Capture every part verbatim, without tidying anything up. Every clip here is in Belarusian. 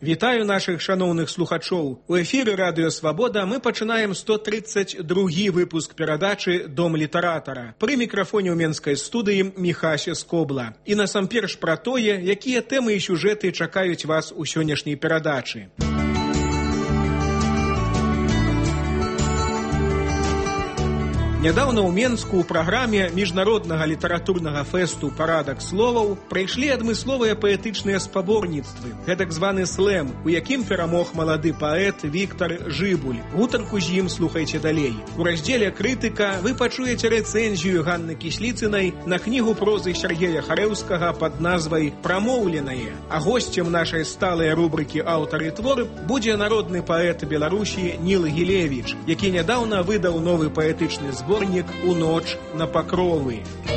Вітаю нашых шаноўных слухачоў. У эфіры Радыё Свабода мы пачынаем сто тридцать другі выпуск перадачы «Дом літаратара». Пры мікрафоне ў менскай студыі Міхася Скобла. І насамперш пра тое, якія тэмы і сюжэты чакаюць вас у сённяшняй перадачы. Нядаўна ў Менску ў праграме міжнароднага літаратурнага фэсту «Парадак словаў» прайшлі адмысловыя паэтычныя спаборніцтвы, гэтак званы слэм, у якім перамог малады паэт Віктар Жыбуль. Гутарку з ім слухайце далей. У раздзеле «Крытыка» вы пачуеце рэцэнзію Ганны Кісліцынай на кнігу прозы Сергея Харэўскага пад назвай «Прамоўленае». А госцем нашай сталай рубрыкі «Аўтар і твор» будзе народны паэт Беларусі Ніл Гілевіч, які нядаўна выдаў новы паэтычны збор Зборнік «У ноч на пакровы».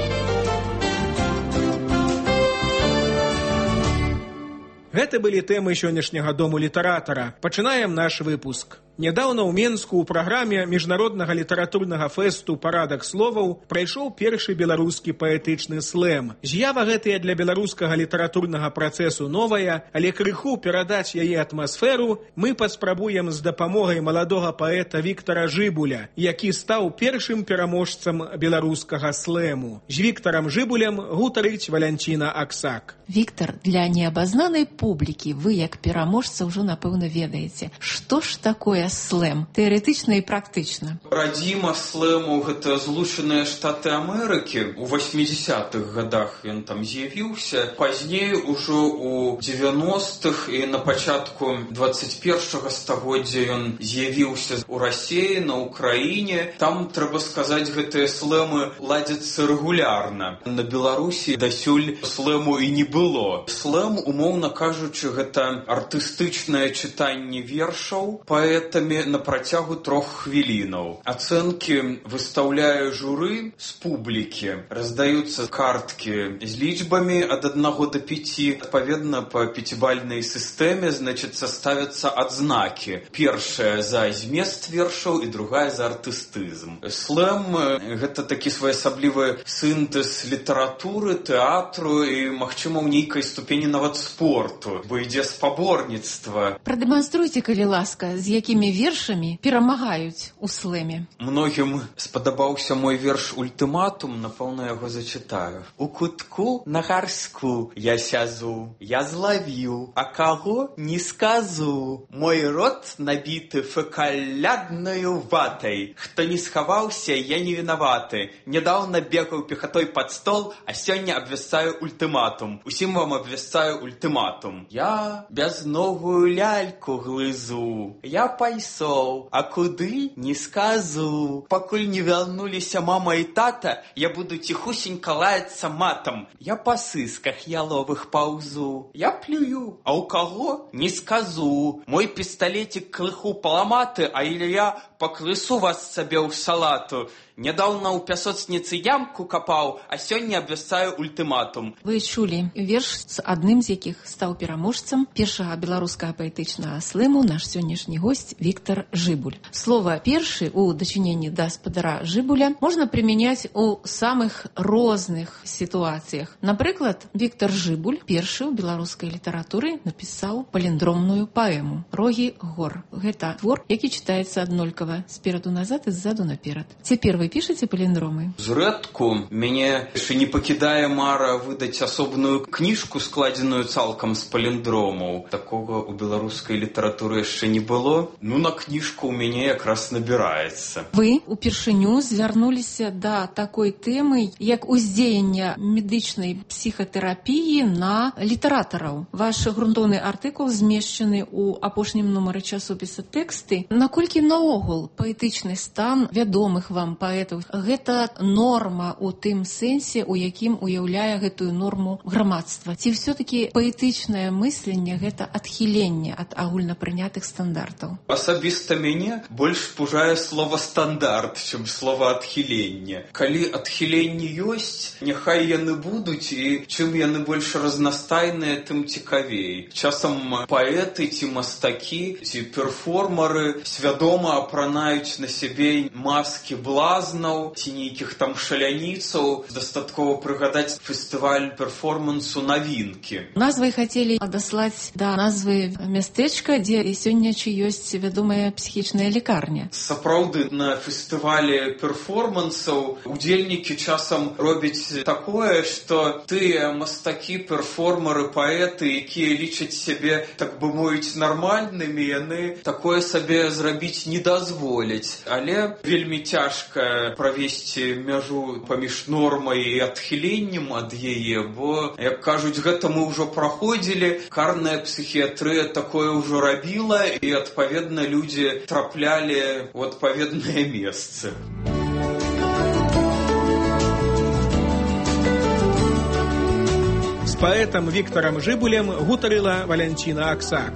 Гэта былі тэмы сённяшняга дому літаратара. Пачынаем наш выпуск. Нядаўна ў Менску ў праграме міжнароднага літаратурнага фэсту «Парадак словаў» прайшоў першы беларускі паэтычны слэм. З'ява гэтая для беларускага літаратурнага працэсу новая, але крыху перадаць яе атмасферу мы паспрабуем з дапамогай маладога паэта Віктара Жыбуля, які стаў першым пераможцам беларускага слэму. З Віктарам Жыбулем гутарыць Валянціна Аксак. Віктар, для неабазнанай публікі вы, як пераможца, ўжо, напэўна, ведаеце. Што ж такое слэм? Тэарэтычна і практычна. Радзіма слэму — гэта Злучаныя Штаты Амерыкі. У восьмідзесятых гадах ён там з'явіўся. Пазней ужо у дзевяностых і на пачатку дваццаць першага стагоддзя ён з'явіўся ў Расіі, на Ўкраіне. Там, трэба сказаць, гэтыя слэмы ладзяцца рэгулярна. На Беларусі дасюль слэму і не было. Слэм, умоўна кажучы, гэта артыстычнае чытанне вершаў паэтамі на працягу трох хвілінаў. Ацэнкі выстаўляе журы з публікі. Раздаюцца карткі з лічбамі ад аднаго да пяці. Адпаведна, па пяцібальнай сістэме, значыць, ставяцца адзнакі. Першая за змест вершаў і другая за артыстызм. Слэм — гэта такі своеасаблівы сінтэз літаратуры, тэатру і, магчыма, ў нейкай ступені нават спорту, бо ідзе спаборніцтва. Прадэманструйце, калі ласка, з якімі вершамі перамагаюць у слэме. Многім спадабаўся мой верш «Ультыматум», напэўна, яго зачытаю. У кутку на гарску я сязу, я злавіў, а каго не сказу. Мой рот набіты фекаляднаю ватай. Хто не схаваўся, я не вінаваты. Нядаўна бегаў пехатой пад стол, а сёння абвясцаю ультыматум. Усім вам абвясцаю ультыматум. Я бязновую ляльку глызу. Я пайсоў, а куды не сказу. Пакуль не вярнуліся мама і тата, я буду ціхусенька лаяцца матам. Я па сысках яловых паўзу. Я плюю, а ў каго не сказу. Мой пісталетик крыху паламаты, а я паклысу вас сабе ў салату. Нядаўна ў пясочніцы ямку капаў, а сёння абвясцаю ультыматум. Вы чулі верш, з адным з якіх стаў пераможцам першага беларускага паэтычнага слэму наш сённяшні госць Віктар Жыбуль. Слова «першы» у дачыненні да спадара Жыбуля можна прымяняць у самых розных сітуацыях. Напрыклад, Віктар Жыбуль першы ў беларускай літаратуры напісаў паліндромную паэму «Рогі гор». Гэта твор, які чытаецца аднолькава спераду назад і ззаду наперад. Цяпер вы пішаце паліндромы? Зрэдку мяне яшчэ не пакідае мара выдаць асобную кніжку, складзеную цалкам з паліндромаў. Такога ў беларускай літаратуры яшчэ не было. Ну, на кніжку ў мяне якраз набіраецца. Вы упершыню звярнуліся да такой тэмы, як уздзеянне медычнай псіхатэрапіі на літаратараў. Ваш грунтоўны артыкул змешчаны ў апошнім нумары часопіса «Тэксты». Наколькі наогул паэтычны стан вядомых вам паэтаў гэта норма ў тым сэнсе, у якім уяўляе гэтую норму грамадства? Ці ўсё-такі паэтычнае мысленне гэта адхіленне ад агульнапрынятых стандартаў? асабіста мяне больш пужае слова стандарт, чым слова адхіленне. Калі адхіленні ёсць, няхай яны будуць, і чым яны больш разнастайныя, тым цікавей. Часам паэты ці мастакі, ці перформары свядома апранаюць на сябе маскі блазнаў ці нейкіх там шаляніцаў. Дастаткова прыгадаць фестываль перформансу «Навінкі». Назвай хацелі адаслаць да назвы мястэчка, дзе і сёння чи ёсць вядомая псіхічная лекарня. Сапраўды, на фестывале перформансаў удзельнікі часам робяць такое, што тыя мастакі, перформары, паэты, якія лічаць сябе, так бы мовіць, нармальнымі, яны такое сабе зрабіць не дазволяць. Але вельмі цяжка правесці мяжу паміж нормай і адхіленнем ад яе, бо, як кажуць, гэта мы ўжо праходзілі, карная псіхіятрыя такое ўжо рабіла, і, адпаведна, людзі траплялі ў адпаведныя месцы. З паэтам Віктарам Жыбулем гутарыла Валянціна Аксак.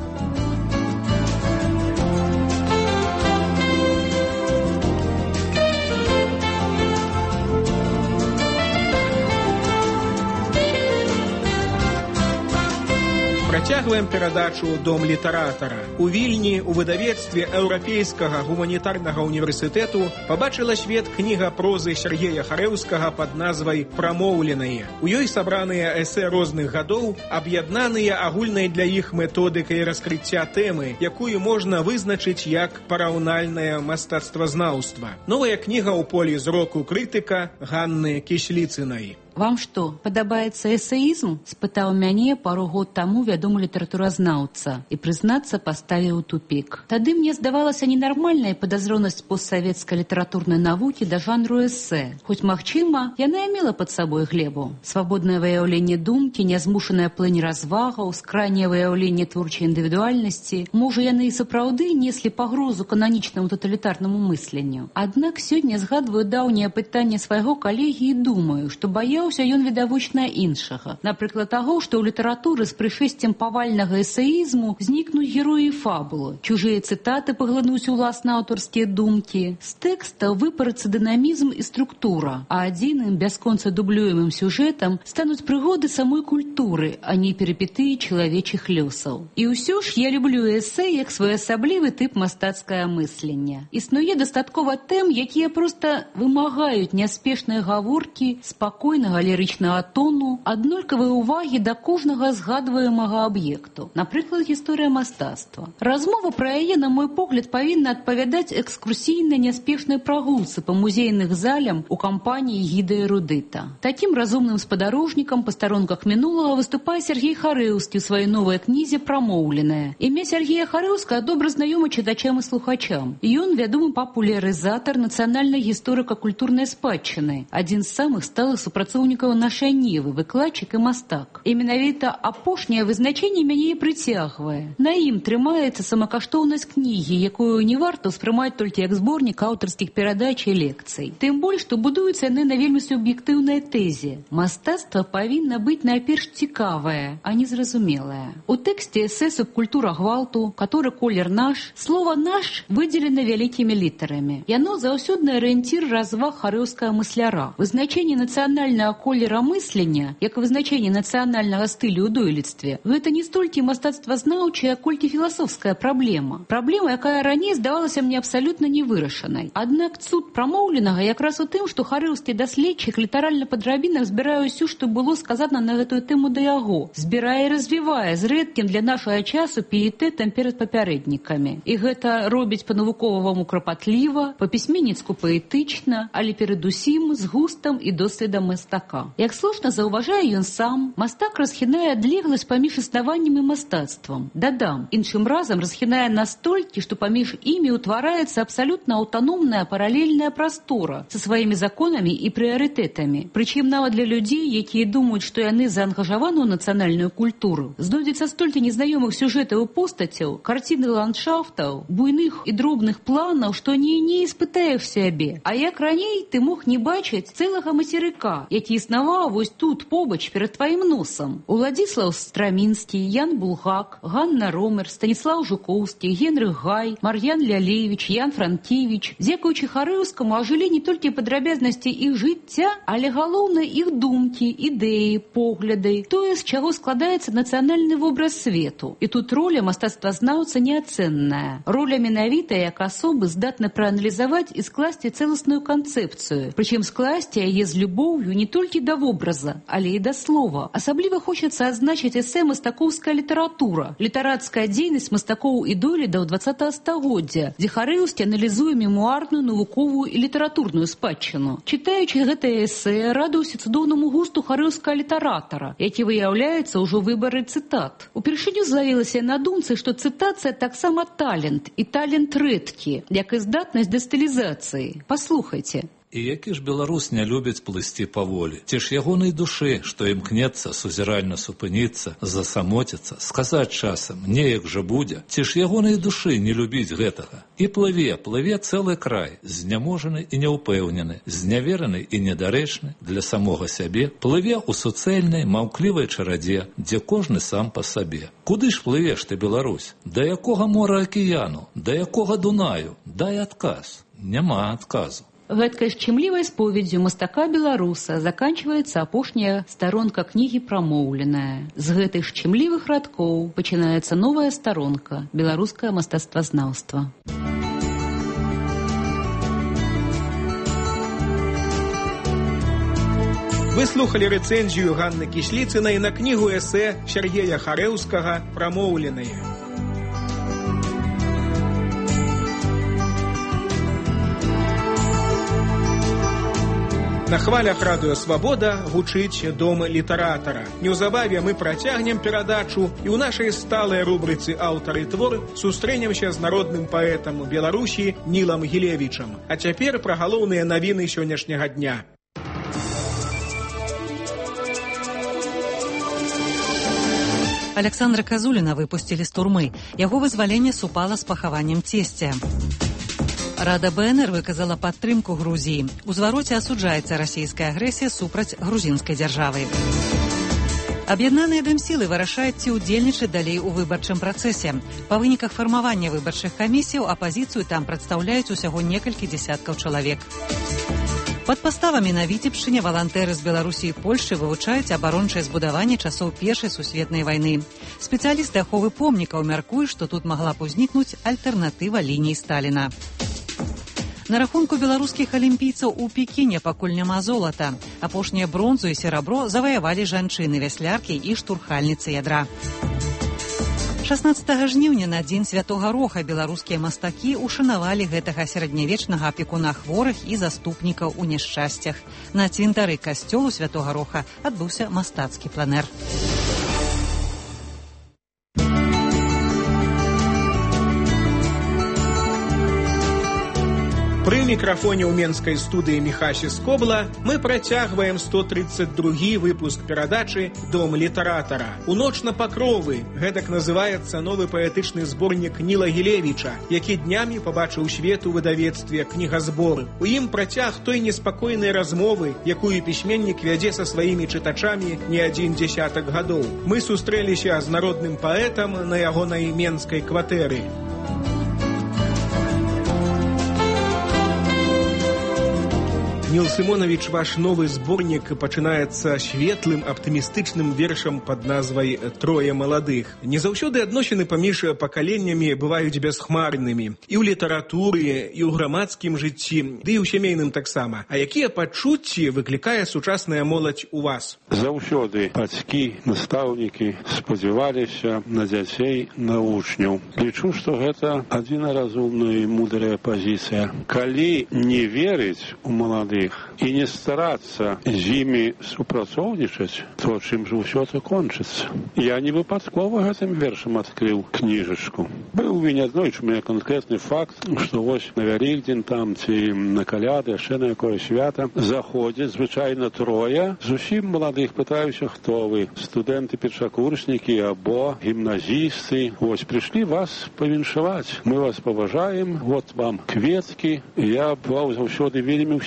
Працягваем перадачу «Дом літаратара». У Вільні у выдавецтве Еўрапейскага гуманітарнага універсітэту пабачыла свет кніга прозы Сергея Харэўскага пад назвай «Прамоўленае». У ёй сабраныя эсэ розных гадоў, аб'яднаныя агульнай для іх методыкай раскрыцця тэмы, якую можна вызначыць як параўнальнае мастацтвазнаўства. Новая кніга ў полі зроку крытыка Ганны Кісліцынай. «Вам што, падабаецца эсэізм?» – спытаў мяне пару год таму вядомы літаратуразнаўца і, прызнацца, паставіў у тупік. Тады мне здавалася ненармальная падазронасць постсавецкай літаратурнай навукі да жанру эсэ. Хоць, магчыма, яна і мела пад сабой глебу. Свабоднае выяўленне думкі, нязмушаная плынь развагаў, скрайняе выяўленне творчай індывідуальнасці. Можа, яны і сапраўды неслі пагрозу кананічнаму таталітарнаму мысленню. Аднак сёння згадваю даўняе пытанне свайго калегі і думаю, што баяў ён відавочна іншага. Напрыклад, таго, што ў літаратуры з прышэсцем павальнага эсэізму знікнуць героі фабулы, чужыя цытаты паглынуць уласна аўтарскія думкі, з тэкста выпарацца дынамізм і структура, а адзіным бясконца дублюемым сюжэтам стануць прыгоды самой культуры, а не перыпетыі чалавечых лёсаў. І ўсё ж я люблю эсэ як своеасаблівы тып мастацкае мыслення. Існуе дастаткова тэм, якія проста вымагаюць няспешнай гаворкі, спакойнага лірычнага тону, аднолькавай увагі да кожнага згадваемага аб'екту. Напрыклад, гісторыя мастацтва. Размова пра яе, на мой погляд, павінна адпавядаць экскурсійнай няспешнай прагулцы па музейных залям у кампаніі гіда эрудыта. Такім разумным спадарожнікам па старонках мінулага выступае Сергей Харэўскі ў сваёй новай кнізе «Прамоўленае». Імя Сергея Харэўскага добра знаёма чытачам і слухачам. Ён вядомы папулярызатар нацыянальнай гісторыка-культурнай спадчыны, адзін з самых сталых супрацоўнікаў нашай Невы, выкладчык і мастак. І менавіта апошняе вызначэнне мяне і прыцягвае. На ім трымаецца самакаштоўнасць кнігі, якую не варта ўспрымаць толькі як зборнік аўтарскіх перадач і лекцый. Тым больш, што будуюцца яны на вельмі суб'ектыўнай тэзе. Мастацтва павінна быць найперш цікавае, а не зразумелае. У тэксце эсэ «Субкультура гвалту», «Каторы колер наш», слова «наш» выдзелена вялікімі літарамі. Яно заўсёдны арыенцір разваг харэўскага мысляра. Вызначэнне нацыянальнага колера мыслення, як вызначэнне нацыянальнага стылю ў дойлідстве, гэта не столькі мастацтвазнаўчая, колькі філасофская праблема. Праблема, якая раней здавалася мне абсалютна невырашанай. Аднак цуд прамоўленага якраз у тым, што харэўскі даследчык літаральна па драбінах збірае ўсё, што было сказана на гэтую тэму да яго. Збірае і развівае з рэдкім для нашага часу піетэтам перад папярэднікамі. І гэта робіць па-навуковаму крапатліва, па-пісьменніцку паэтычна, але перадусім з густам і доследам мастака. Як слушна заўважае ён сам, мастак расхінае адлегласць паміж існаваннем і мастацтвам. Дадам, іншым разам расхінае настолькі, што паміж імі ўтвараецца абсалютна аўтаномная паралельная прастора са сваімі законамі і прыярытэтамі. Прычым нават для людзей, якія думаюць, што яны заангажаваны ў нацыянальную культуру, знойдзецца столькі незнаёмых сюжэтаў і постацяў, карціны ландшафтаў, буйных і дробных планаў, што не не испытаеш сябе. А як раней ты мог не бачыць цэлага мацерыка, які які існаваў вось тут, побач, перад тваім носам. Уладзіслаў Страмінскі, Ян Булгак, Ганна Ромер, Станіслаў Жукоўскі, Генрых Гай, Мар'ян Лялевіч, Ян Франкевіч. Дзякуючы Харэўскаму ажылі не толькі падрабязнасці іх жыцця, але галоўна іх думкі, ідэі, погляды, тое, з чаго складаецца нацыянальны вобраз свету. І тут роля мастацтвазнаўца неацэнная. Роля менавіта як асобы здатна прааналізаваць і скласці цэласную канцэпцыю, прычым скласці яе з любоўю не толькі да вобраза, але і да слова. Асабліва хочацца адзначыць эсэ мастакоўская літаратура, літарацкая дзейнасць мастакоў і дойлідаў дваццатага стагоддзя, дзе Харэўскі аналізуе мемуарную, навуковую і літаратурную спадчыну. Чытаючы гэтае эсэ, радуюся цудоўнаму густу харэўскага літаратара, які выяўляецца ўжо выбары цытат. Упершыню злавілася на думцы, што цытацыя таксама талент, і талент рэдкі, як і здатнасць да стылізацыі. Паслухайце. І які ж беларус не любіць плысці паволі? Ці ж ягонай душы, што імкнецца сузіральна супыніцца, засамотіцца, сказаць часам, неяк жа будзе? Ці ж ягонай душы не любіць гэтага? І плыве, плыве цэлы край, зняможаны і няўпэўнены, знявераны і недарэчны для самога сябе, плыве ў суцэльнай, маўклівай чарадзе, дзе кожны сам па сабе. Куды ж плывеш ты, Беларусь? Да якога мора акіяну? Да якога Дунаю? Дай адказ. Няма адказу. Гэткай шчымлівай споведдзю мастака-беларуса заканчваецца апошняя старонка кнігі прамоўленая. З гэтых шчымлівых радкоў пачынаецца новая старонка беларускае мастацтвазнаўства. Вы слухали рэцэнзію Ганны Кісліцынай на кнігу эсэ Сергея Харэўскага «Прамоўленае». На хвалях радыё «Свабода» гучыць дом літаратара. Неўзабаве мы працягнем перадачу і ў нашай сталай рубрыцы «Аўтар і твор» сустрэнемся з народным паэтам Беларусі Нілам Гілевічам. А цяпер пра галоўныя навіны сённяшняга дня. Александра Казуліна выпусцілі з турмы. Яго вызваленне супала з пахаваннем цесця. Рада БНР выказала падтрымку Грузіі. У звароце асуджаецца расійская агрэсія супраць грузінскай дзяржавы. Аб'яднаныя дэмсілы вырашаюць, ці ўдзельнічаць далей у выбарчым працэсе. Па выніках фармавання выбарчых камісіяў апазіцыю там прадстаўляюць усяго некалькі дзесяткаў чалавек. Пад паставамі на Віцебшчыне валантэры з Беларусі і Польшчы вывучаюць абарончае збудаванне часоў Першай сусветнай вайны. Спецыялісты аховы помнікаў мяркуюць, што тут магла б узнікнуць альтэрнатыва ліній Сталіна. На рахунку беларускіх алімпійцаў у Пекіне пакуль няма золата. Апошнія бронзу і серабро заваявалі жанчыны-вясляркі і штурхальніцы ядра. шаснаццатага жніўня на дзень святога Роха беларускія мастакі ушанавалі гэтага сярэднявечнага апекуна хворых і заступнікаў у няшчасцях. На цвінтары касцёлу святога Роха адбыўся мастацкі планэр. Пры мікрафоне ў менскай студыі Міхасі Скобла мы працягваем сто тридцать другі выпуск перадачы «Дом літаратара». У ноч на пакровы гэтак называецца новы паэтычны зборнік Ніла Гілевіча, які днямі пабачыў свет у выдавецтве «Кнігазбор». У ім працяг той неспакойнай размовы, якую пісьменнік вядзе са сваімі чытачамі не адзін дзесятак гадоў. Мы сустрэліся з народным паэтам на ягонай менскай кватэры. Ніл Сымонавіч, ваш новы зборнік пачынаецца светлым, аптымістычным вершам пад назвай «Трое маладых». Не заўсёды адносіны паміж пакаленнямі бываюць бясхмарнымі. І ў літаратуры, і ў грамадскім жыцці, ды і ў сямейным таксама. А якія пачуцці выклікае сучасная моладзь у вас? Заўсёды бацькі, настаўнікі спадзяваліся на дзяцей, на вучняў. Лічу, што гэта адзінаразумная і мудрая пазіцыя. Калі не верыць у маладых і не старацца з імі супрацоўнічаць, то чым жа ўсё это кончыцца. Я не выпадкова гэтым вершам адкрыў кніжачку. Быў він аднойчы у мяне канкрэтны факт, што вось на Вялікдзень там ці на каляды, яшчэ на якое свята заходзяць звычайна трое, зусім маладых, пытаюся, хто вы, студэнты-першакурснікі або гімназісты. Вось прыйшлі вас павіншаваць. Мы вас паважаем, вот вам кветкі. Я бываў заўсёды вельмі ўсцешаны.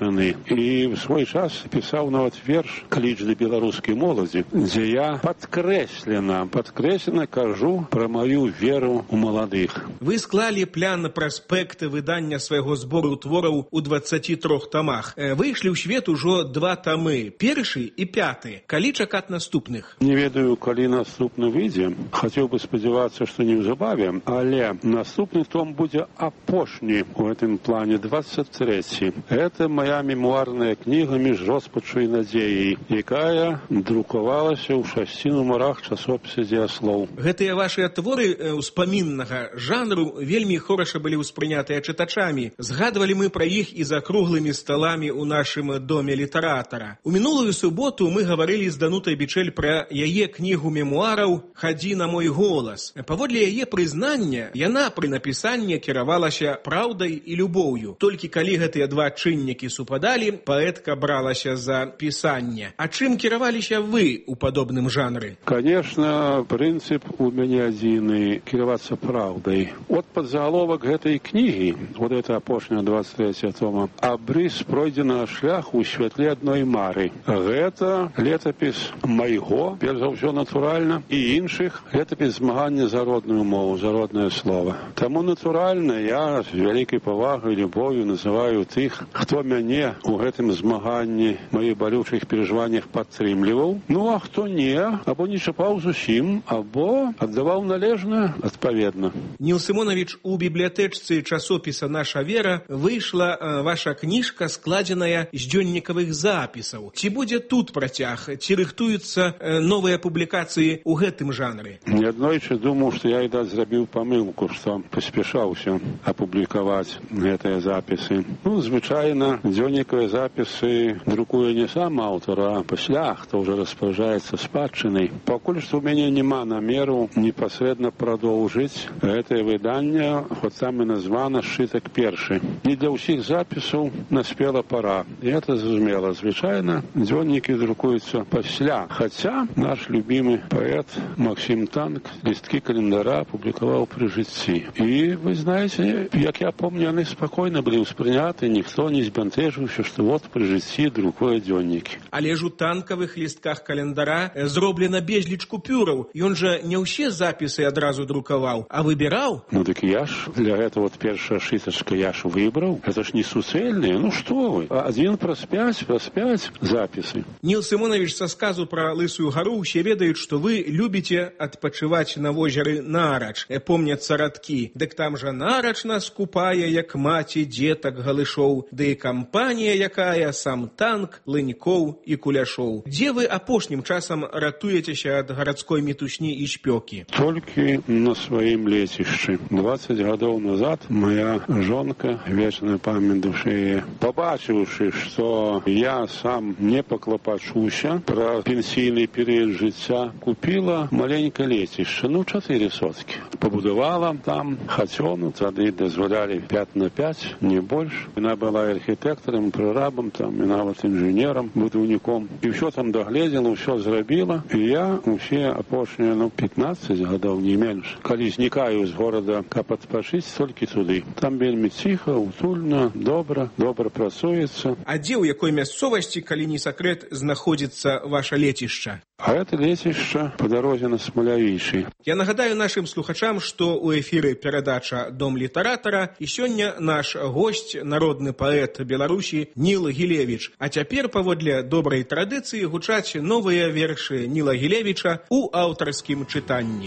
вырашаны. І в свой час пісаў нават верш «Кліч да беларускай моладзі», дзе я падкрэслена, падкрэслена кажу пра маю веру ў маладых. Вы склалі план праспекты выдання свайго збору твораў у дваццаці трох тамах. Выйшлі ў свет ужо два тамы, першы і пяты. Калі чакаць наступных? Не ведаю, калі наступны выйдзе. Хацеў бы спадзявацца, што неўзабаве, але наступны том будзе апошні у гэтым плане, двадцать третий. Это моя мемуарная книга «Між роспачу і надзеяй», якая друкавалася ў шасці нумарах часопіса «Дзеяслоў». Гэтыя вашыя творы ўспаміннага жанру вельмі хораша былі ўспрынятыя чытачамі. Згадвалі мы пра іх і за круглымі сталамі ў нашым доме літаратара. У мінулую суботу мы гаварылі з Данутай Бичель пра яе кнігу мемуараў «Хадзі на мой голас». Паводле яе прызнання, яна пры напісанні кіравалася праўдай і любоўю. Толькі калі гэтыя два чыннікі супадалі, паэтка бралася за пісанне. А чым кіраваліся вы ў падобным жанры? Конечно, прынцып у мяне адзіны — кіравацца праўдай. От падзагаловак гэтай кнігі, вот это апошняя двадцать третья тома, абрыс пройдзенага шляху ў святле адной мары. Гэта летапіс майго, перш за ўсё натуральна, і іншых летапіс змагання за родную мову, за роднае слово. Таму натуральна я з вялікай павагай і любов'ю называю тых, хто мяне ў гэтым змаганні, маіх балючых перажываннях падтрымліваў, ну а хто не, або не чапаў зусім, або аддаваў належна, адпаведна. Ніл Сымонавіч, у бібліятэчцы часопіса «Наша вера» выйшла э, ваша кніжка, складзеная з дзённікавых запісаў. Ці будзе тут працяг? Ці рыхтуюцца э, новыя публікацыі ў гэтым жанры? Неаднойчы думаў, што я, відаць, зрабіў памылку, што паспяшаўся апублікаваць гэтыя запісы. Ну, звычайна, дзённікавыя запісы друкуе не сам аўтар, а пасля, хто ўжо распараджаецца спадчынай. Пакуль што ў мяне няма намеру непасрэдна прадоўжыць гэтае выданне, хоць там і названа «Сшытак першы». Не для ўсіх запісаў наспела пара. І гэта зразумела. Звычайна, дзённікі друкуюцца пасля. Хаця наш любімы паэт Максим Танк лісткі календара публікаваў пры жыцці. І вы знаеце, як я помню, яны спакойна былі ўспрыняты, ніхто не збянтэжыўся, што вот пры жыцці друкуе дзённікі. Але ж у танкавых лістках календара зроблена безліч купюраў. Ён жа не ўсе запісы адразу друкаваў, а выбіраў. Ну дык я ж для гэта вот першая шытачка я ж выбраў. Гэта ж не суцэльныя, ну што вы? Адзін праз пяць, праз пяць запісы. Ніл Сымонавіч, са сказу пра Лысую гару усе ведаюць, што вы любіце адпачываць на возеры Нарач. Помняцца радкі. Дык там жа Нарач нас купае, як маці дзетак галышоў, ды і кампанія якая, сам танк, лынькоў і куляшоў. Дзе вы апошнім часам ратуецеся ад гарадской мітусні і спёкі? Толькі на сваім лецішчы. двадцать гадоў назад моя жонка, вечная памяць душы, пабачыўшы, што я сам не паклапачуся пра пенсійны перыяд жыцця, купіла маленькае лецішча, ну чатыры соткі. Пабудавала там хацёну, тады дазвалялі пять на пять, не больш. Яна была архітэктарам, прарабам, там, і нават інжынерам, будаўніком. І ўсё там дагледзела, ўсё зрабіла. І я усе апошнія, ну, пятнадцать гадоў, не менш. Калі знікаю з горада, каб адпачыць, толькі туды. Там вельмі ціха, утульна, добра, добра працуецца. А дзе, у якой мясцовасці, калі не сакрэт, знаходзіцца ваша лецішча? А гэта лецішча па дарозе на Смалявічы. Я нагадаю нашым слухачам, што ў эфіры перадача «Дом літаратара» і сёння наш госць, народны паэт Беларусі Ніл Гілевіч. А цяпер, паводле добрай традыцыі, гучаць новыя вершы Ніла Гілевіча ў аўтарскім чытанні.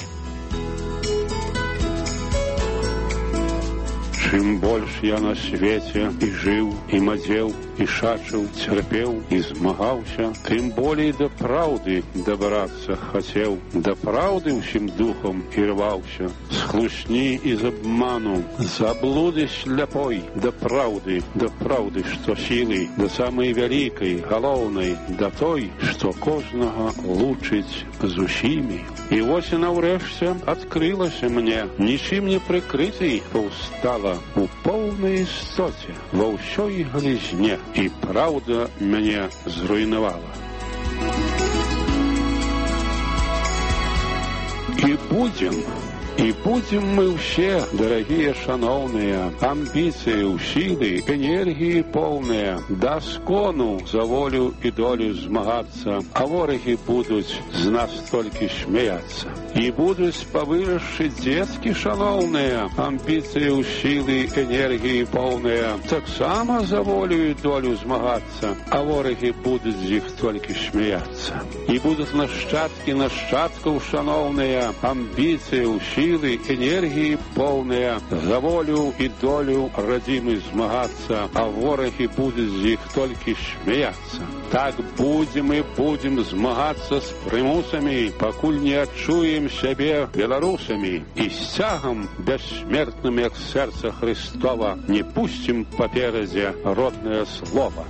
Чым больш я на свеце і жыў, і мадзеў, і шачыў, цярпеў, і змагаўся, тым болей да праўды дабрацца хацеў, да праўды ўсім духам і рваўся, з хлусні і з абману, з аблуды сляпой, да праўды, да праўды, што сілы, да самай вялікай, галоўнай, да той, што кожнага лучыць з усімі. І вось і наўрэшце адкрылася мне, нічым не прыкрытай паўстала у поўнай істоце, ва ўсёй глізне, і праўда мяне зруйнавала. І будзем И будем мы все, дорогие шановные, амбиции, силы, энергии полные, до скону за волю и долю змагаться, а вороги будут з нас только смеяться. И будут повыросши детки шановные, амбиции, силы, энергии полные, так само за волю и долю змагаться, а вороги будут з них только смеяться. И будут нащадки нащадков шановные, амбиции, силы, энергии полные, за волю и долю родимы змагаться, а вороги будут з них только смеяться. Так будем и будем змагаться с примусами, покуль не отчуем себе белорусами, и стягом бессмертным, як сердце Христова, не пустим попереди родное слово.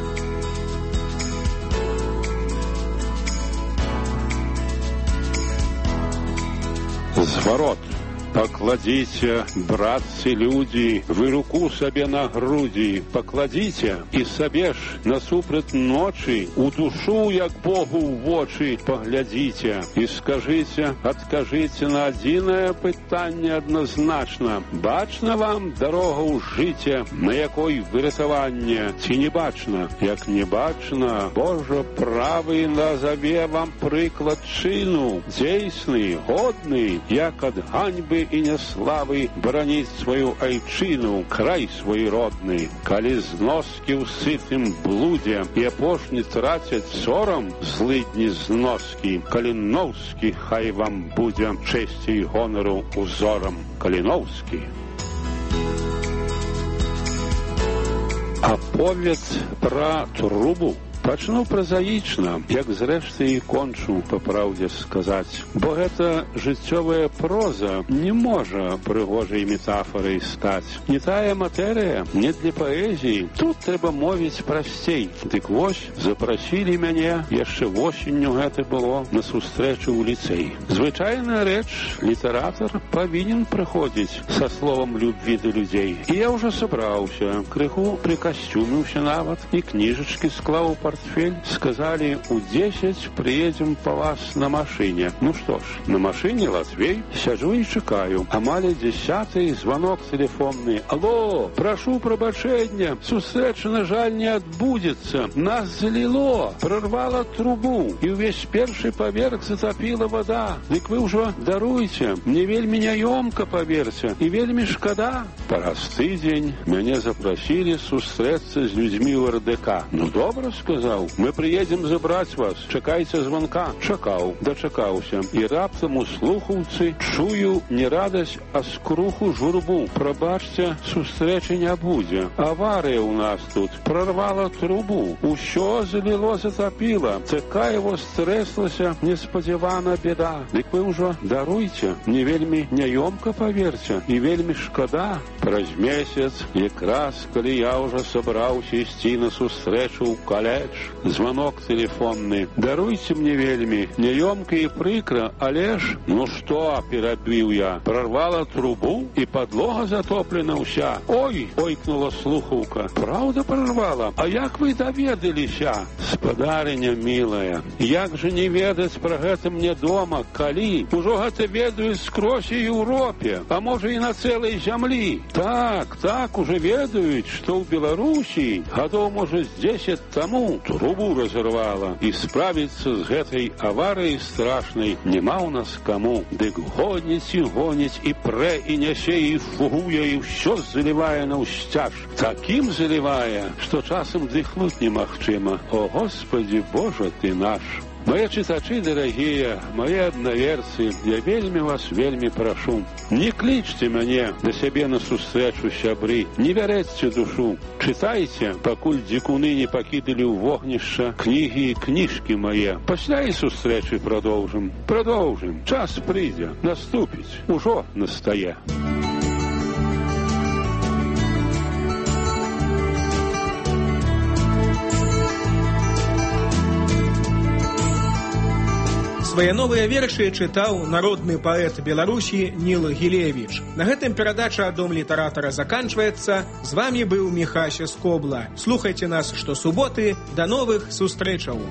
Зворот. Покладите, братцы люди, вы руку себе на груди, покладите и себе ж насупред ночи у душу, як Богу в очи поглядите и скажите, откажите на одиное питание однозначно. Бачна вам дорога у життя, на якой вирятування, чи не бачна? Як не бачна, Боже правий назове вам приклад чину, дійсний, годний, як от ганьби и неславы бронить свою айчину, край свой родный, коли зноски в сытым блуде и опошни тратят сором злыдни зноски, Калиновский хай вам буде чести и гонору узором. Калиновский. Аповед про трубу. Пачну празаічна, як зрэшты і кончу, па праўдзе сказаць. Бо гэта жыццёвая проза не можа прыгожай метафорай стаць. Не тая матэрыя, не для паэзіі. Тут трэба мовіць прасцей. Дык вось, запрасілі мяне, яшчэ восенню гэта было, на сустрэчу ў ліцэй. Звычайная рэч, літаратар павінен прыходзіць са словам любві да людзей. І я ўжо сабраўся, крыху прыкасцюміўся нават, і кніжачкі склаў па портфель, сказали, у десять приедем по вас на машине. Ну что ж, на машине Латвей, сяджу и чекаю. Амаль десятый звонок телефонный. Алло, прошу пробачения, сустрэча, на жаль, не отбудется. Нас залило, прорвало трубу, и весь перший поверх затопила вода. Дык вы уже даруйте, мне вельми няёмка, поверьте, и вельми шкода. Простый день, меня запросили сустрэцца з людьми в эр дэ ка. Ну, добро, сказал. Мы приедем забрать вас. Чакайте звонка. Чакаў, дачакаўся. И раптам у слухаўцы чую не радость, а скруху журбу. Прабачце, сустрэчы не будзе. Авария у нас тут. Прорвала трубу. Усё залило, затопило. Такая его стрэслася неспадзявана беда. Дык вы ўжо даруйте. Не вельми няёмка, поверьте. И вельми шкода. Праз месяц, якраз, калі я уже собраўся ісці на сустрэчу ў каледж, звонок телефонный. Даруйте мне вельми, няёмка и прикро, але ж, ну что, перабіў я, прорвала трубу и подлога затоплена ўся. Ой, ойкнула слухаўка. Правда прорвала? А як вы даведаліся? Спадарыня милая, як же не ведаць про гэта мне дома, калі? Ужо гэта ведаюць скрозь і Европе, а може и на целой зямлі. Так, так, уже ведаюць, что в Беларуси гадоў, может, с десять тому трубу разорвала, и справиться с этой аварией страшной нема у нас кому. Дык гоніць и гоніць, и прэ, и нясе, и фугуе, и все заливая на устяж. Таким заливая, что часом дыхнуть немагчыма. О, Господи, Боже ты наш! Мои читачи дорогие, мои одноверцы, я вельми вас вельми прошу, не кличьте меня до себе на сустрэчу сябры, не вярэцьце душу, читайте, покуль дикуны не покидали в вогнішча книги и книжки мои. Пасля и сустрэчы продолжим, продолжим, час придя, наступить, ужо настае. Свае новыя вершы чытаў народны паэт Беларусі Ніл Гілевіч. На гэтым перадача «Дом літаратара» заканчваецца. З вамі быў Міхася Скобла. Слухайце нас штосуботы. Да новых сустрэчаў!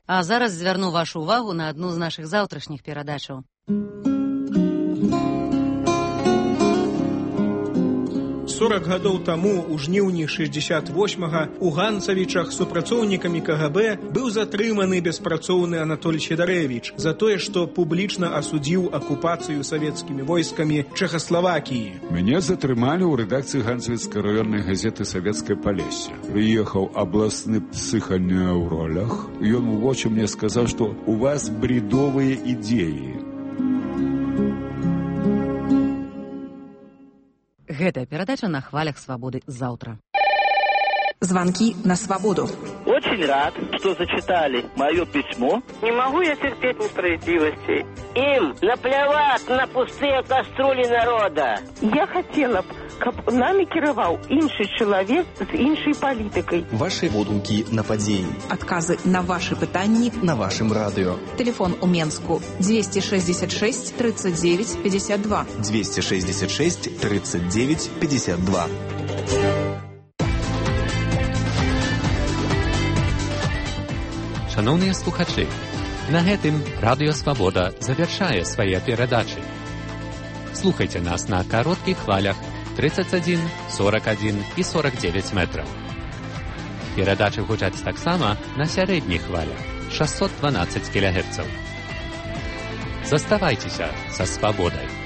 А зараз звярну вашу увагу на адну з нашых заўтрашніх перадачаў. сорак гадоў таму, у жніўні шэсцьдзесят восьмага, у Ганцавічах супрацоўнікамі ка гэ бэ быў затрыманы беспрацоўны Анатоль Сідарэвіч за тое, што публічна асудзіў акупацыю савецкімі войскамі Чэхаславакіі. Мяне затрымалі ў рэдакцыі Ганцавіцкай раённай газеты «Савецкае Палессе». Прыехаў абласны псыхальны ў ролях. Ён у вочы мне сказаў, што у вас бредовыя ідеі. Гэтая перадача на хвалях свабоды заўтра. Звонки на свободу. Очень рад, что зачитали мое письмо. Не могу я терпеть несправедливости. Им наплевать на пустые кастрюли народа. Я хотела б, каб нами кіраваў іншы чалавек з іншай палітыкай. Ваши водгукі на падзеі. Адказы на ваши пытанні на вашым радыё. Телефон у Менску двести шестьдесят шесть тридцать девять пятьдесят два. двести шестьдесят шесть тридцать девять пятьдесят два. Шановныя слухачы, на гэтым Радыё Свабода завяршае свае перадачы. Слухайце нас на кароткіх хвалях тридцать один, сорок один і сорок девять метраў. Перадачы гучаць таксама на сярэдніх хвалях шестьсот двенадцать кілогерцаў. Заставайцеся са свабодай.